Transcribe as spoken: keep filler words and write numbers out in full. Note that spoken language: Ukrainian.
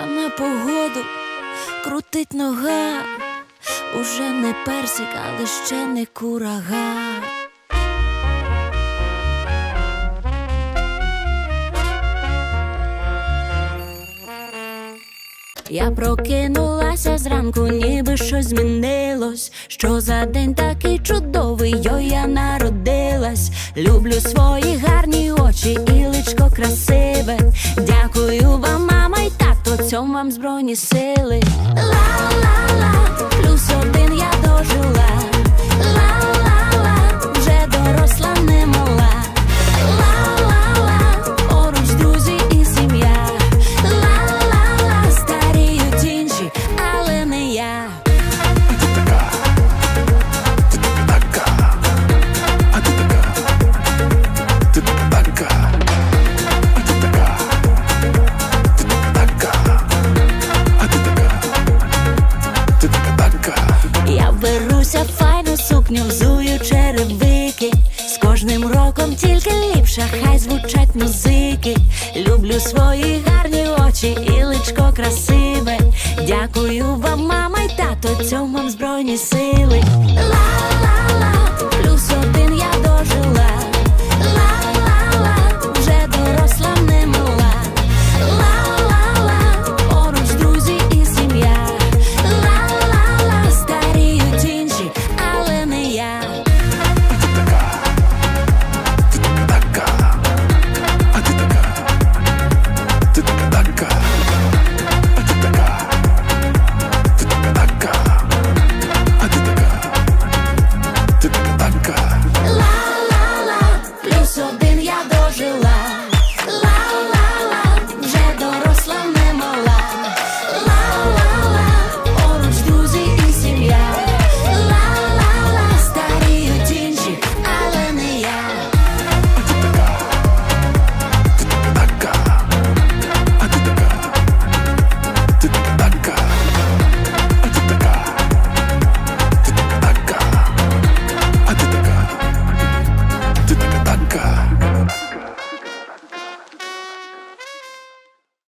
а на погоду крутить нога. Уже не персик, але ще не курага. Я прокинулася зранку, ніби щось змінилось. Що за день такий чудовий, йой, я народилась. Люблю свої гарні очі і личко красиве. Дякую вам, мама й тато, цьому вам збройні сили. Ла-ла-ла, плюс один я дожила. Ла-ла-ла, вже доросла немала. Ла-ла-ла, поруч друзі і сім'я. Ла-ла-ла, старіють інші, але не я. Я беруся файну сукню, взую черевики. З кожним роком тільки ліпше, хай звучать музики. Люблю свої гарні очі і личко красиве. Дякую вам, мама й тато, цьому вам збройні сили.